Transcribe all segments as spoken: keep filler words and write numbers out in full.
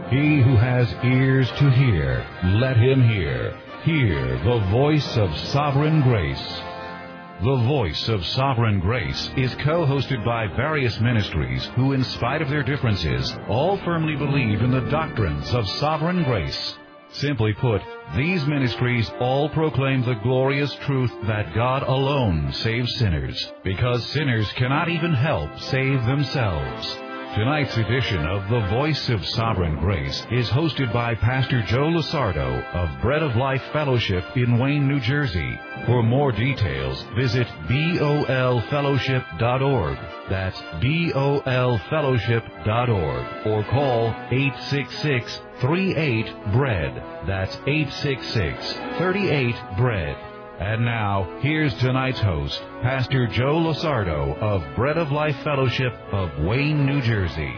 He who has ears to hear, let him hear. Hear the voice of Sovereign Grace. The Voice of Sovereign Grace is co-hosted by various ministries who, in spite of their differences, all firmly believe in the doctrines of sovereign grace. Simply put, these ministries all proclaim the glorious truth that God alone saves sinners, because sinners cannot even help save themselves. Tonight's edition of The Voice of Sovereign Grace is hosted by Pastor Joe Lusardo of Bread of Life Fellowship in Wayne, New Jersey. For more details, visit B O L fellowship dot org. That's B O L fellowship dot org. Or call eight six six, three eight, B R E A D. That's eight six six, three eight, B R E A D. And now, here's tonight's host, Pastor Joe Lusardo of Bread of Life Fellowship of Wayne, New Jersey.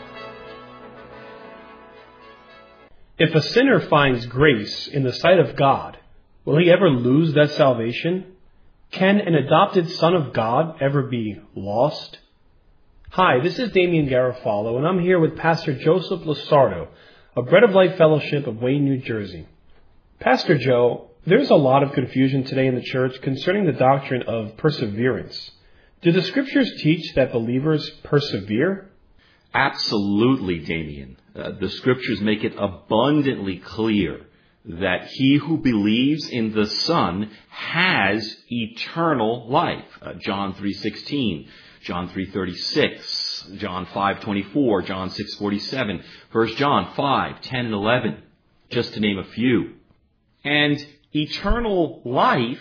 If a sinner finds grace in the sight of God, will he ever lose that salvation? Can an adopted son of God ever be lost? Hi, this is Damian Garofalo, and I'm here with Pastor Joseph Lusardo of Bread of Life Fellowship of Wayne, New Jersey. Pastor Joe, there's a lot of confusion today in the church concerning the doctrine of perseverance. Do the scriptures teach that believers persevere? Absolutely, Damien. Uh, the scriptures make it abundantly clear that he who believes in the Son has eternal life. Uh, John three sixteen, John three thirty-six, John five twenty-four, John six forty-seven, First John five ten and eleven, just to name a few. And eternal life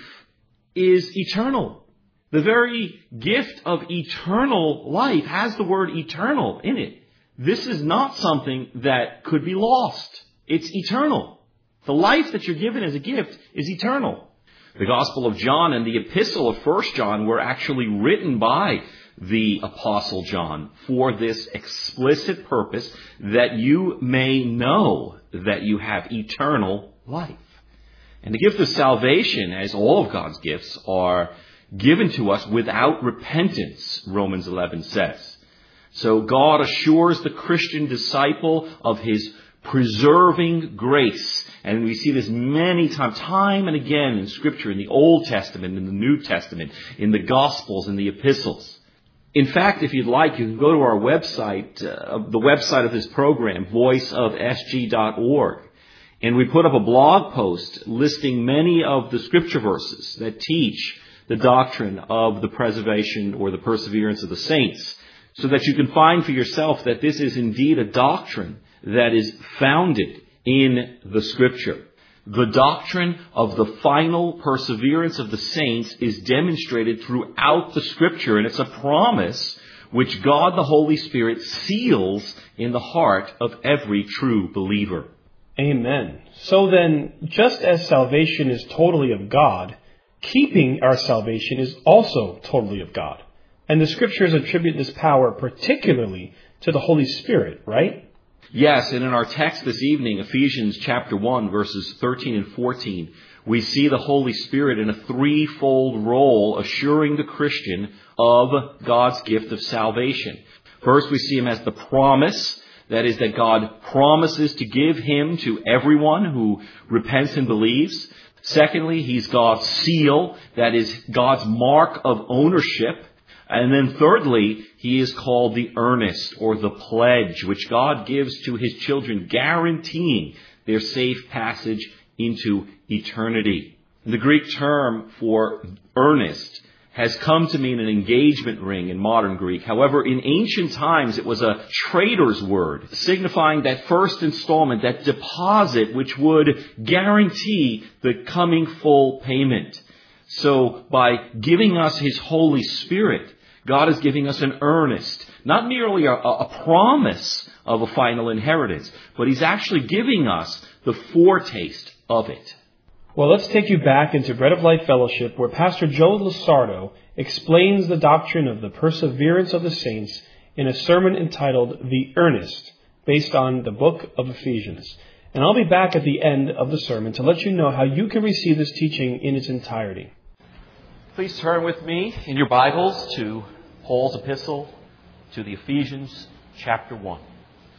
is eternal. The very gift of eternal life has the word eternal in it. This is not something that could be lost. It's eternal. The life that you're given as a gift is eternal. The Gospel of John and the Epistle of First John were actually written by the Apostle John for this explicit purpose, that you may know that you have eternal life. And the gift of salvation, as all of God's gifts, are given to us without repentance, Romans eleven says. So God assures the Christian disciple of his preserving grace. And we see this many times, time and again in Scripture, in the Old Testament, in the New Testament, in the Gospels, in the Epistles. In fact, if you'd like, you can go to our website, uh, the website of this program, voice of s g dot org. And we put up a blog post listing many of the scripture verses that teach the doctrine of the preservation or the perseverance of the saints, so that you can find for yourself that this is indeed a doctrine that is founded in the Scripture. The doctrine of the final perseverance of the saints is demonstrated throughout the Scripture, and it's a promise which God the Holy Spirit seals in the heart of every true believer. Amen. So then, just as salvation is totally of God, keeping our salvation is also totally of God. And the scriptures attribute this power particularly to the Holy Spirit, right? Yes, and in our text this evening, Ephesians chapter one, verses thirteen and fourteen, we see the Holy Spirit in a threefold role, assuring the Christian of God's gift of salvation. First, we see him as the promise. That is, that God promises to give him to everyone who repents and believes. Secondly, he's God's seal. That is, God's mark of ownership. And then thirdly, he is called the earnest or the pledge, which God gives to his children, guaranteeing their safe passage into eternity. The Greek term for earnest has come to mean an engagement ring in modern Greek. However, in ancient times, it was a trader's word, signifying that first installment, that deposit, which would guarantee the coming full payment. So, by giving us his Holy Spirit, God is giving us an earnest, not merely a, a promise of a final inheritance, but he's actually giving us the foretaste of it. Well, let's take you back into Bread of Life Fellowship, where Pastor Joe Lusardo explains the doctrine of the perseverance of the saints in a sermon entitled The Earnest, based on the book of Ephesians. And I'll be back at the end of the sermon to let you know how you can receive this teaching in its entirety. Please turn with me in your Bibles to Paul's epistle to the Ephesians chapter one.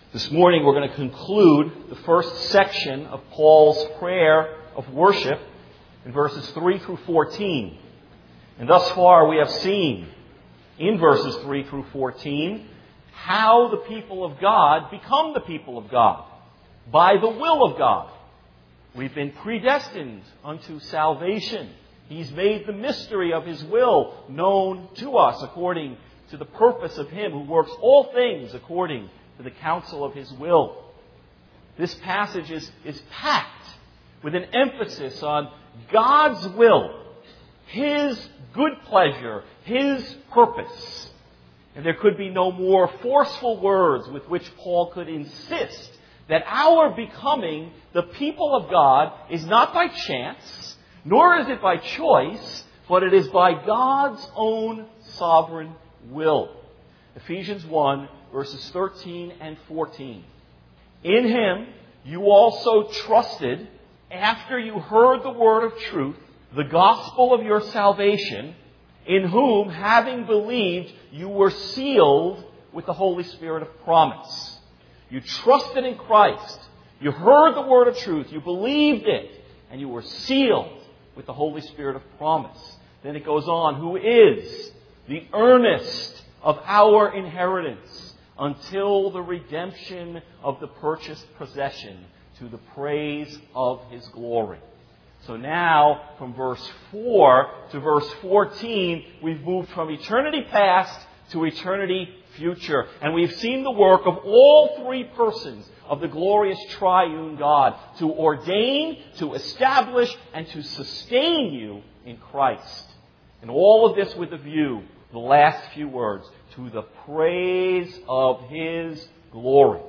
This morning we're going to conclude the first section of Paul's prayer of worship in verses three through fourteen. And thus far we have seen in verses three through fourteen how the people of God become the people of God by the will of God. We've been predestined unto salvation. He's made the mystery of His will known to us according to the purpose of Him who works all things according to the counsel of His will. This passage is, is packed with an emphasis on God's will, His good pleasure, His purpose. And there could be no more forceful words with which Paul could insist that our becoming the people of God is not by chance, nor is it by choice, but it is by God's own sovereign will. Ephesians one, verses thirteen and fourteen. In Him you also trusted after you heard the word of truth, the gospel of your salvation, in whom, having believed, you were sealed with the Holy Spirit of promise. You trusted in Christ. You heard the word of truth. You believed it. And you were sealed with the Holy Spirit of promise. Then it goes on, who is the earnest of our inheritance until the redemption of the purchased possession to the praise of His glory. So now, from verse four to verse fourteen, we've moved from eternity past to eternity future. And we've seen the work of all three persons of the glorious triune God to ordain, to establish, and to sustain you in Christ. And all of this with a view, the last few words, to the praise of His glory.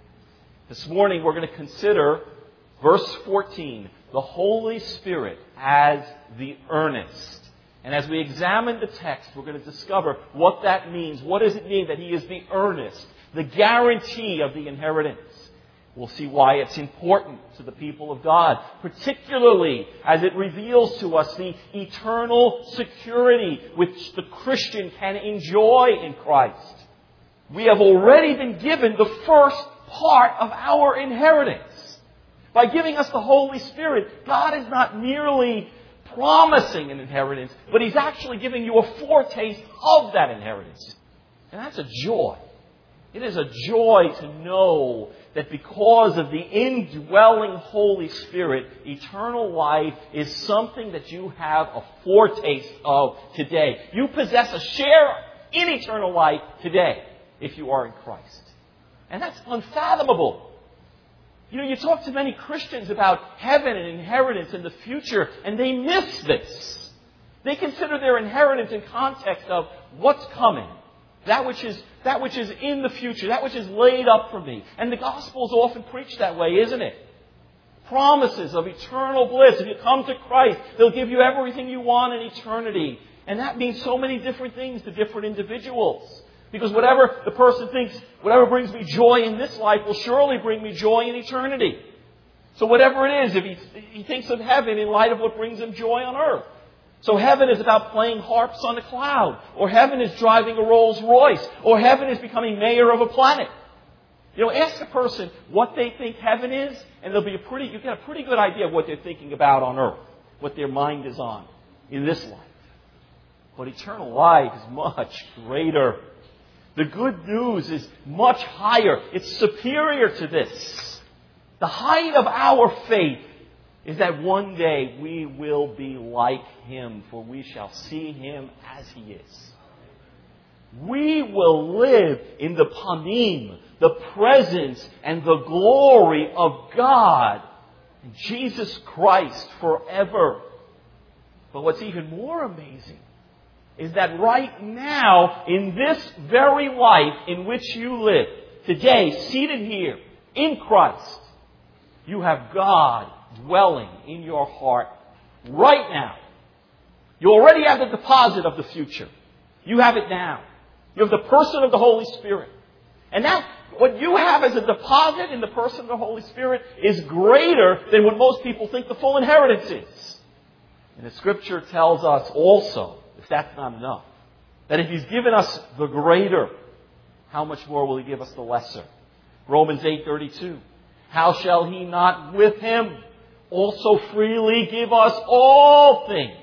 This morning we're going to consider verse fourteen, the Holy Spirit as the earnest. And as we examine the text, we're going to discover what that means. What does it mean that He is the earnest, the guarantee of the inheritance? We'll see why it's important to the people of God, particularly as it reveals to us the eternal security which the Christian can enjoy in Christ. We have already been given the first part of our inheritance. By giving us the Holy Spirit, God is not merely promising an inheritance, but He's actually giving you a foretaste of that inheritance. And that's a joy. It is a joy to know that because of the indwelling Holy Spirit, eternal life is something that you have a foretaste of today. You possess a share in eternal life today if you are in Christ. And that's unfathomable. You know, you talk to many Christians about heaven and inheritance in the future, and they miss this. They consider their inheritance in context of what's coming. That which is, that which is in the future. That which is laid up for me. And the gospel is often preached that way, isn't it? Promises of eternal bliss. If you come to Christ, He'll give you everything you want in eternity. And that means so many different things to different individuals. Because whatever the person thinks, whatever brings me joy in this life will surely bring me joy in eternity. So whatever it is, if he, he thinks of heaven in light of what brings him joy on earth. So heaven is about playing harps on a cloud. Or heaven is driving a Rolls Royce. Or heaven is becoming mayor of a planet. You know, ask a person what they think heaven is, and there'll be a pretty, you get a pretty good idea of what they're thinking about on earth. What their mind is on in this life. But eternal life is much greater. The good news is much higher. It's superior to this. The height of our faith is that one day we will be like Him, for we shall see Him as He is. We will live in the panim, the presence and the glory of God, Jesus Christ, forever. But what's even more amazing is that right now, in this very life in which you live, today, seated here, in Christ, you have God dwelling in your heart right now. You already have the deposit of the future. You have it now. You have the person of the Holy Spirit. And now, what you have as a deposit in the person of the Holy Spirit is greater than what most people think the full inheritance is. And the Scripture tells us also, if that's not enough, that if He's given us the greater, how much more will He give us the lesser? Romans eight thirty-two. How shall he not with him also freely give us all things?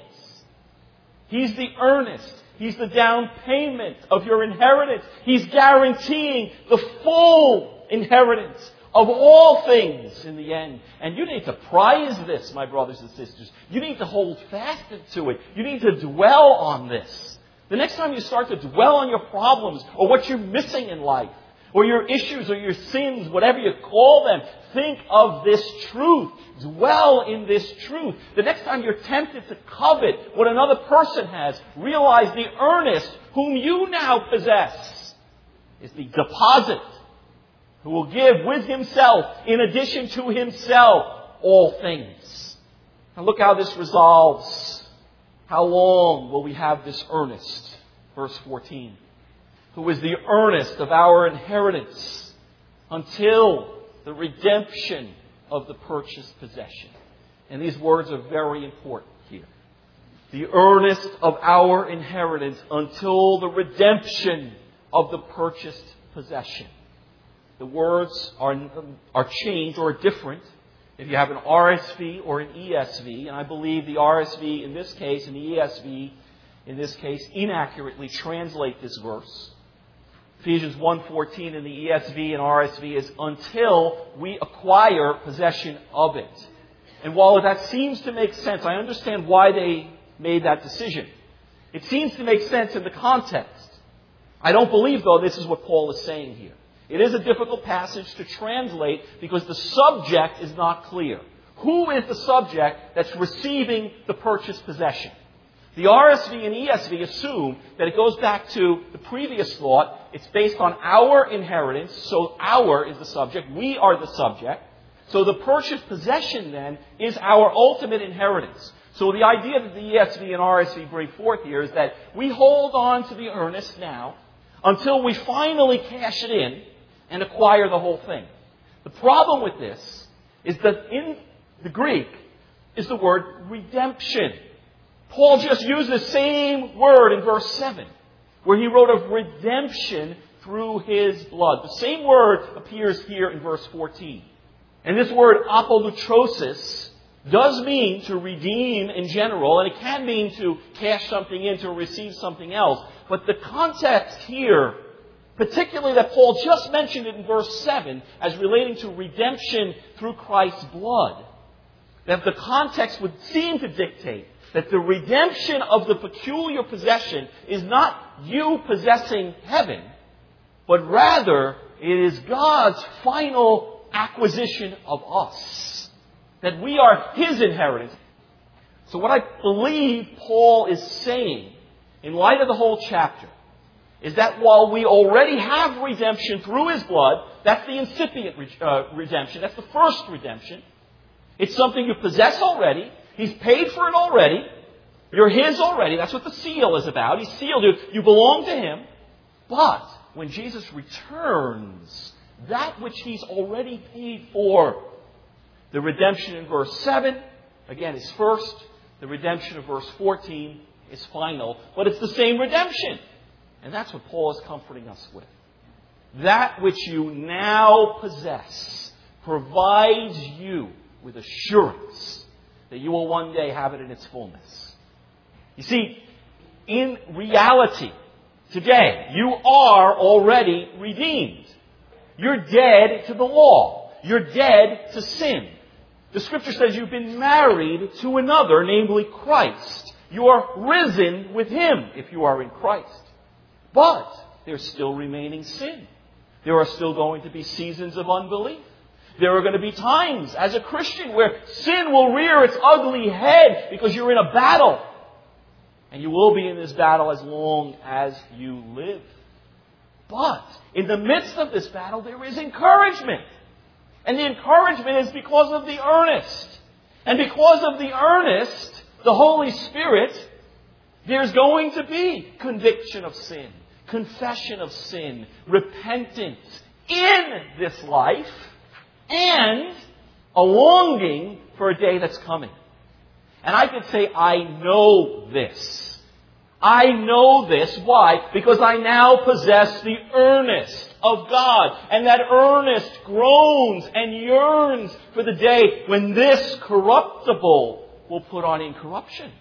He's the earnest. He's the down payment of your inheritance. He's guaranteeing the full inheritance of all things in the end. And you need to prize this, my brothers and sisters. You need to hold fast to it. You need to dwell on this. The next time you start to dwell on your problems or what you're missing in life, or your issues or your sins, whatever you call them, think of this truth. Dwell in this truth. The next time you're tempted to covet what another person has, realize the earnest whom you now possess is the deposit who will give with himself, in addition to himself, all things. Now look how this resolves. How long will we have this earnest? Verse fourteen. Who is the earnest of our inheritance until the redemption of the purchased possession. And these words are very important here. The earnest of our inheritance until the redemption of the purchased possession. The words are, are changed or different if you have an R S V or an E S V. And I believe the R S V in this case and the E S V in this case inaccurately translate this verse. Ephesians one fourteen in the E S V and R S V is until we acquire possession of it. And while that seems to make sense, I understand why they made that decision. It seems to make sense in the context. I don't believe, though, this is what Paul is saying here. It is a difficult passage to translate because the subject is not clear. Who is the subject that's receiving the purchased possession? The R S V and E S V assume that it goes back to the previous thought. It's based on our inheritance, so our is the subject. We are the subject. So the purchased possession then is our ultimate inheritance. So the idea that the E S V and R S V bring forth here is that we hold on to the earnest now until we finally cash it in and acquire the whole thing. The problem with this is that in the Greek is the word redemption. Paul just used the same word in verse seven, where he wrote of redemption through his blood. The same word appears here in verse fourteen. And this word apolutrosis does mean to redeem in general, and it can mean to cash something in, to receive something else. But the context here, particularly that Paul just mentioned it in verse seven, as relating to redemption through Christ's blood, that the context would seem to dictate that the redemption of the peculiar possession is not you possessing heaven, but rather it is God's final acquisition of us. That we are His inheritance. So what I believe Paul is saying, in light of the whole chapter, is that while we already have redemption through His blood, that's the incipient uh, redemption, that's the first redemption. It's something you possess already. He's paid for it already. You're His already. That's what the seal is about. He sealed you. You belong to Him. But when Jesus returns, that which He's already paid for, the redemption in verse seven, again, is first. The redemption of verse fourteen is final. But it's the same redemption. And that's what Paul is comforting us with. That which you now possess provides you with assurance that you will one day have it in its fullness. You see, in reality, today, you are already redeemed. You're dead to the law. You're dead to sin. The Scripture says you've been married to another, namely Christ. You are risen with Him if you are in Christ. But there's still remaining sin. There are still going to be seasons of unbelief. There are going to be times as a Christian where sin will rear its ugly head because you're in a battle. And you will be in this battle as long as you live. But in the midst of this battle, there is encouragement. And the encouragement is because of the earnest. And because of the earnest, the Holy Spirit, there's going to be conviction of sin, confession of sin, repentance in this life, and a longing for a day that's coming. And I could say, I know this. I know this. Why? Because I now possess the earnest of God, and that earnest groans and yearns for the day when this corruptible will put on incorruption.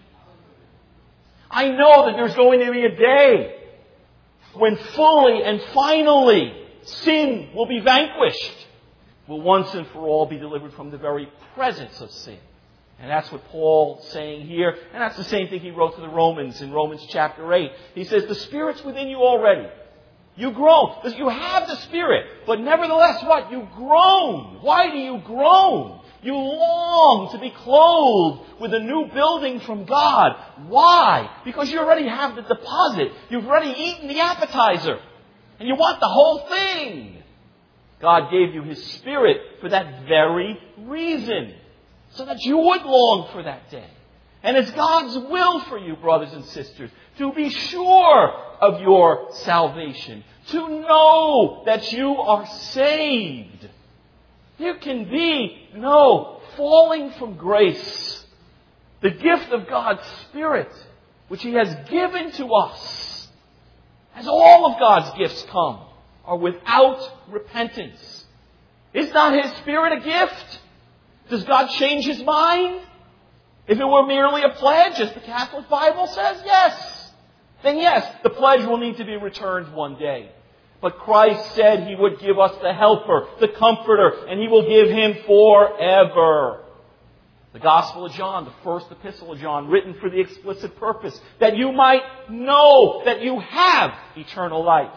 I know that there's going to be a day when fully and finally sin will be vanquished, will once and for all be delivered from the very presence of sin. And that's what Paul's saying here. And that's the same thing he wrote to the Romans in Romans chapter eight. He says, the Spirit's within you already. You groan. You have the Spirit. But nevertheless, what? You groan. Why do you groan? You long to be clothed with a new building from God. Why? Because you already have the deposit. You've already eaten the appetizer. And you want the whole thing. God gave you His Spirit for that very reason. So that you would long for that day. And it's God's will for you, brothers and sisters, to be sure of your salvation. To know that you are saved. There can be no falling from grace. The gift of God's Spirit, which He has given to us, as all of God's gifts come, are without repentance. Is not His Spirit a gift? Does God change His mind? If it were merely a pledge, as the Catholic Bible says, yes. Then yes, the pledge will need to be returned one day. But Christ said He would give us the Helper, the Comforter, and He will give Him forever. The Gospel of John, the first epistle of John, written for the explicit purpose that you might know that you have eternal life.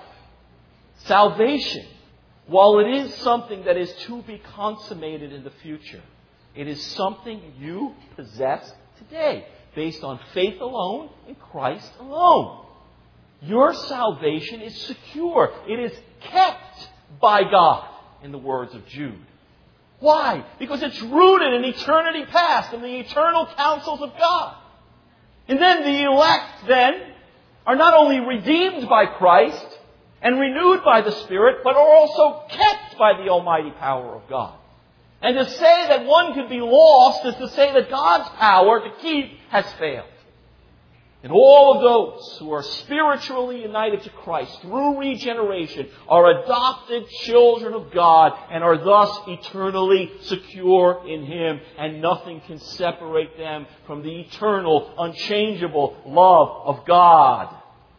Salvation, while it is something that is to be consummated in the future, it is something you possess today, based on faith alone in Christ alone. Your salvation is secure. It is kept by God, in the words of Jude. Why? Because it's rooted in eternity past, in the eternal counsels of God. And then the elect, then, are not only redeemed by Christ and renewed by the Spirit, but are also kept by the almighty power of God. And to say that one could be lost is to say that God's power to keep has failed. And all of those who are spiritually united to Christ through regeneration are adopted children of God and are thus eternally secure in Him. And nothing can separate them from the eternal, unchangeable love of God.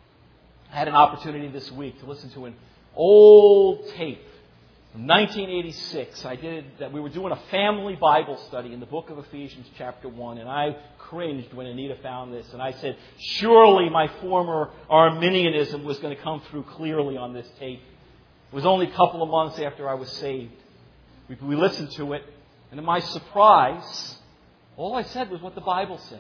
I had an opportunity this week to listen to an old tape from nineteen eighty-six. I did that. We were doing a family Bible study in the book of Ephesians chapter one, and I cringed when Anita found this, and I said, surely my former Arminianism was going to come through clearly on this tape. It was only a couple of months after I was saved. We, we listened to it, and to my surprise, all I said was what the Bible said.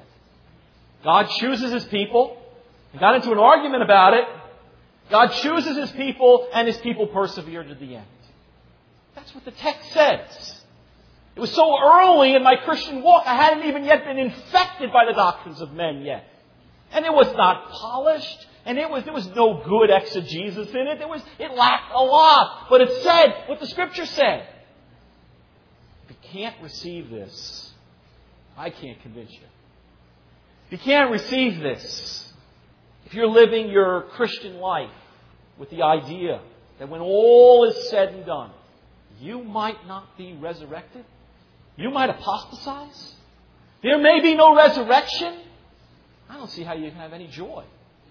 God chooses His people. I got into an argument about it. God chooses His people, and His people persevere to the end. That's what the text says. It was so early in my Christian walk, I hadn't even yet been infected by the doctrines of men yet. And it was not polished, and it was there was no good exegesis in it. There was it lacked a lot. But it said what the Scripture said. If you can't receive this, I can't convince you. If you can't receive this, if you're living your Christian life with the idea that when all is said and done, you might not be resurrected, you might apostatize, there may be no resurrection, I don't see how you can have any joy.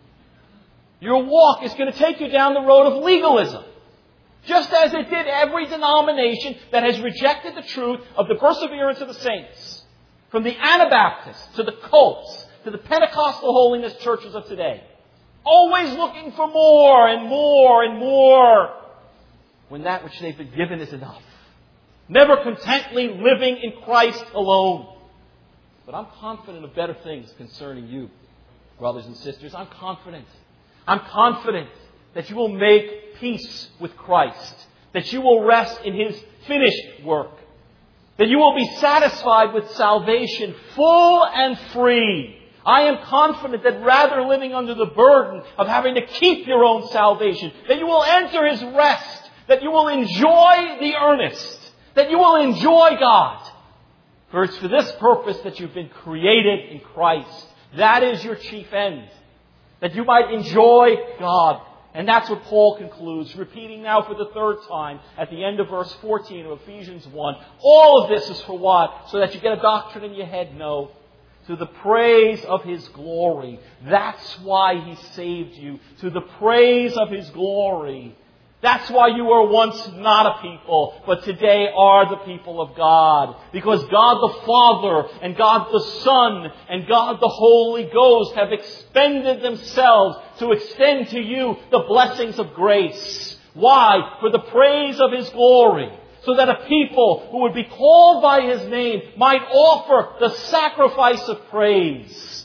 Your walk is going to take you down the road of legalism, just as it did every denomination that has rejected the truth of the perseverance of the saints, from the Anabaptists to the cults to the Pentecostal holiness churches of today. Always looking for more and more and more, when that which they've been given is enough. Never contently living in Christ alone. But I'm confident of better things concerning you, brothers and sisters. I'm confident. I'm confident that you will make peace with Christ. That you will rest in His finished work. That you will be satisfied with salvation, full and free. I am confident that rather living under the burden of having to keep your own salvation, that you will enter His rest. That you will enjoy the earnest. That you will enjoy God. For it's for this purpose that you've been created in Christ. That is your chief end. That you might enjoy God And that's what Paul concludes, repeating now for the third time at the end of verse fourteen of Ephesians one. All of this is for what? So that you get a doctrine in your head? No. To the praise of His glory. That's why He saved you. To the praise of His glory. That's why you were once not a people, but today are the people of God. Because God the Father and God the Son and God the Holy Ghost have expended themselves to extend to you the blessings of grace. Why? For the praise of His glory. So that a people who would be called by His name might offer the sacrifice of praise.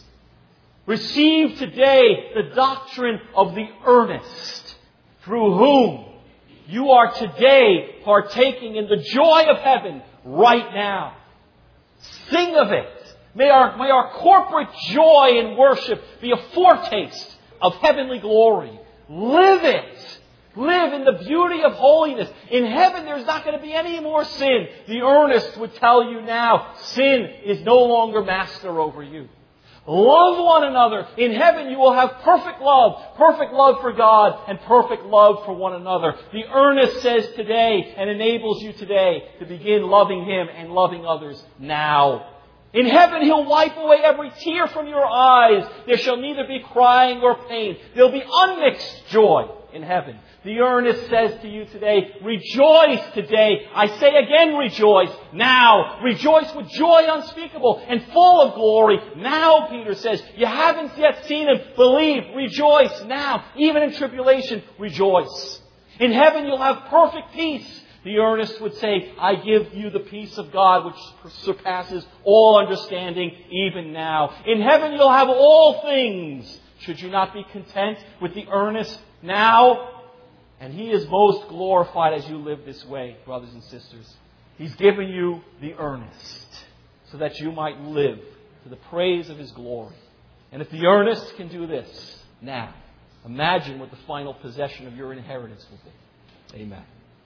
Receive today the doctrine of the earnest, through whom you are today partaking in the joy of heaven right now. Sing of it. May our, may our corporate joy in worship be a foretaste of heavenly glory. Live it. Live in the beauty of holiness. In heaven, there's not going to be any more sin. The earnest would tell you now, sin is no longer master over you. Love one another. In heaven, you will have perfect love. Perfect love for God and perfect love for one another. The earnest says today and enables you today to begin loving Him and loving others now. In heaven, He'll wipe away every tear from your eyes. There shall neither be crying or pain. There'll be unmixed joy in heaven. The earnest says to you today, rejoice today. I say again, rejoice now. Rejoice with joy unspeakable and full of glory. Now, Peter says, you haven't yet seen Him. Believe, rejoice now. Even in tribulation, rejoice. In heaven, you'll have perfect peace. The earnest would say, I give you the peace of God which surpasses all understanding even now. In heaven, you'll have all things. Should you not be content with the earnest now? And He is most glorified as you live this way, brothers and sisters. He's given you the earnest so that you might live to the praise of His glory. And if the earnest can do this now, imagine what the final possession of your inheritance will be. Amen.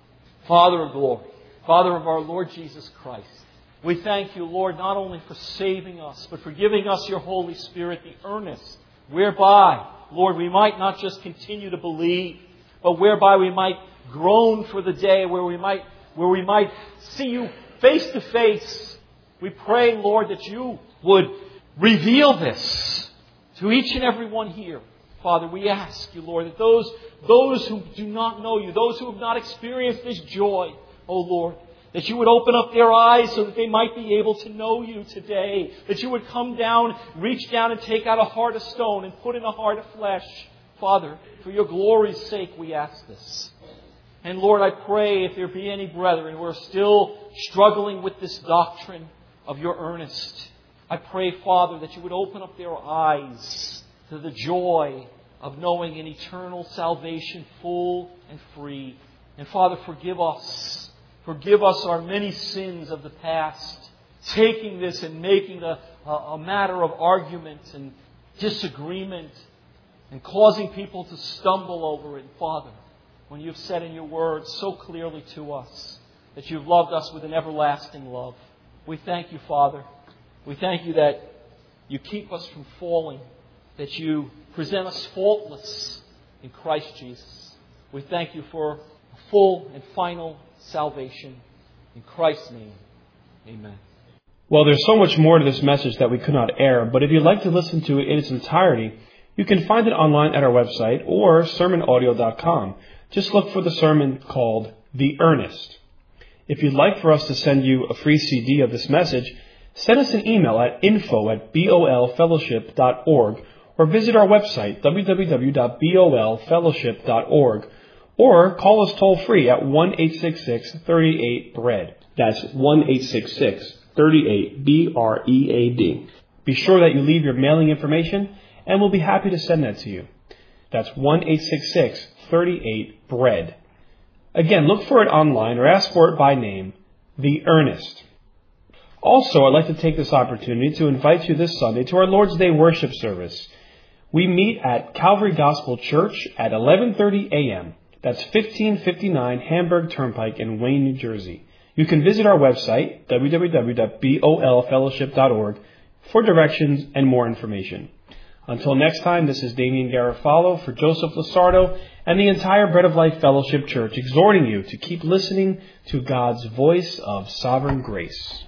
Father of glory, Father of our Lord Jesus Christ, we thank You, Lord, not only for saving us, but for giving us Your Holy Spirit, the earnest, whereby, Lord, we might not just continue to believe, but whereby we might groan for the day where we might, where we might see You face to face. We pray, Lord, that You would reveal this to each and every one here. Father, we ask You, Lord, that those, those who do not know You, those who have not experienced this joy, oh Lord, that You would open up their eyes so that they might be able to know You today. That You would come down, reach down and take out a heart of stone and put in a heart of flesh. Father, for Your glory's sake, we ask this. And Lord, I pray if there be any brethren who are still struggling with this doctrine of Your earnest, I pray, Father, that You would open up their eyes to the joy of knowing an eternal salvation full and free. And Father, forgive us. Forgive us our many sins of the past, taking this and making it a, a matter of argument and disagreement, and causing people to stumble over it. Father, when You've said in Your Word so clearly to us that You've loved us with an everlasting love, we thank You, Father. We thank You that You keep us from falling, that You present us faultless in Christ Jesus. We thank You for a full and final salvation. In Christ's name, amen. Well, there's so much more to this message that we could not air, but if you'd like to listen to it in its entirety, you can find it online at our website or sermon audio dot com. Just look for the sermon called The Earnest. If you'd like for us to send you a free C D of this message, send us an email at info at bol fellowship dot org or visit our website, w w w dot bol fellowship dot org, or call us toll free at one eight six six, three eight, B R E A D. That's one eight six six, three eight, B R E A D. Be sure that you leave your mailing information, and we'll be happy to send that to you. That's one eight six six, three eight, B R E A D. Again, look for it online or ask for it by name, The Earnest. Also, I'd like to take this opportunity to invite you this Sunday to our Lord's Day worship service. We meet at Calvary Gospel Church at eleven thirty a.m. That's fifteen fifty-nine Hamburg Turnpike in Wayne, New Jersey. You can visit our website, w w w dot bol fellowship dot org, for directions and more information. Until next time, this is Damian Garofalo for Joseph Lusardo and the entire Bread of Life Fellowship Church, exhorting you to keep listening to God's voice of sovereign grace.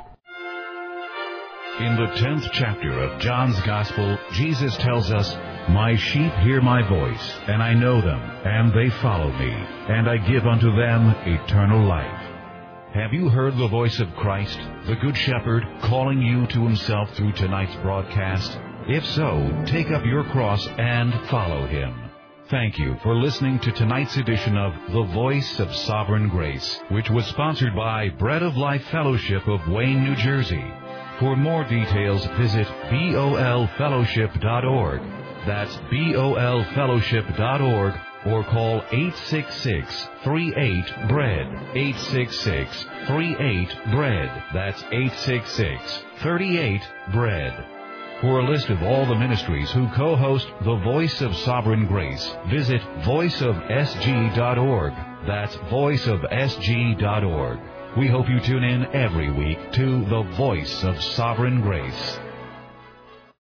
In the tenth chapter of John's Gospel, Jesus tells us, "My sheep hear my voice, and I know them, and they follow me, and I give unto them eternal life." Have you heard the voice of Christ, the Good Shepherd, calling you to himself through tonight's broadcast? If so, take up your cross and follow him. Thank you for listening to tonight's edition of The Voice of Sovereign Grace, which was sponsored by Bread of Life Fellowship of Wayne, New Jersey. For more details, visit B O L fellowship dot org. That's B O L fellowship dot org, or call eight six six, three eight, B R E A D, eight six six, three eight, B R E A D. That's eight six six, three eight, B R E A D. For a list of all the ministries who co-host The Voice of Sovereign Grace, visit voice of s g dot org. That's voice of s g dot org. We hope you tune in every week to The Voice of Sovereign Grace.